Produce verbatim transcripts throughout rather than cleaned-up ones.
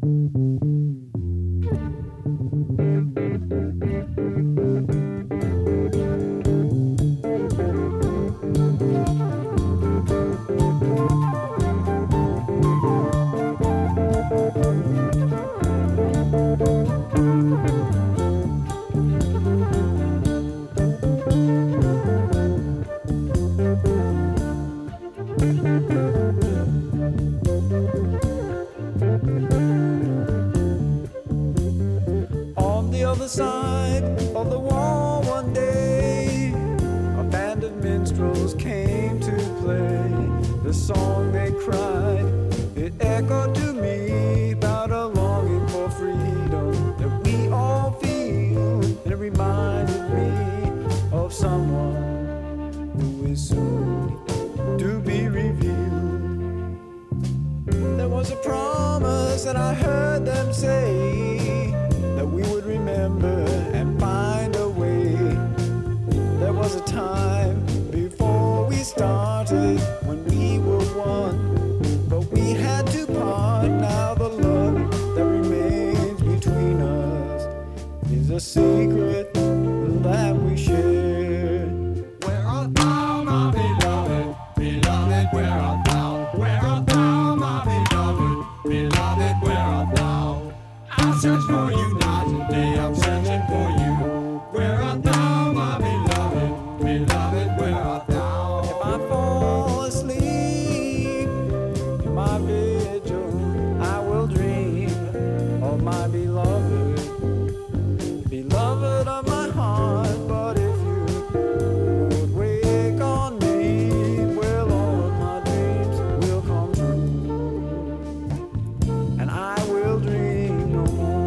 On the other side of the wall one day, a band of minstrels came to play. The song they cried, it echoed to me about a longing for freedom that we all feel. And it reminded me of someone who is soon to be revealed. There was a promise that I heard them say, that we would remember and find a way. There was a time before we started when we were one, but we had to part. Now the love that remains between us is a secret that we share. Where art thou, my beloved? Beloved, where art thou? Where art thou, my beloved? Beloved, where art thou? I search for you night and day, I'm searching for you. Where art thou, my beloved? Beloved, where art thou? If I fall asleep in my vigil, I will dream of my beloved, beloved of my heart. But if you would wake on me, well, all of my dreams will come true, and I will dream no more.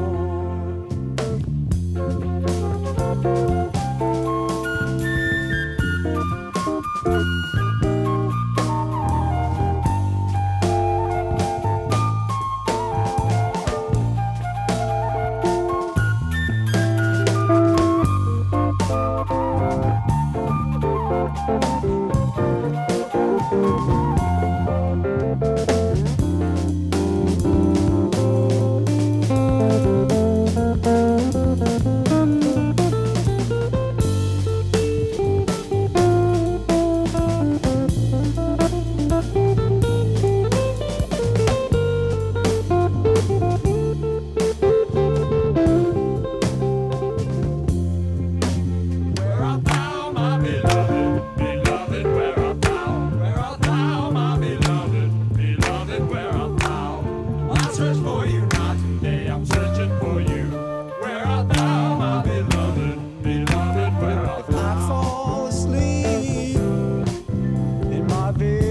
Where art thou, my beloved? Beloved, where art thou? Where art thou, my beloved? Beloved, where art thou? I search for you night and day, I'm searching for you. Where art thou, my beloved? Beloved, where art If I thou? fall asleep in my bed,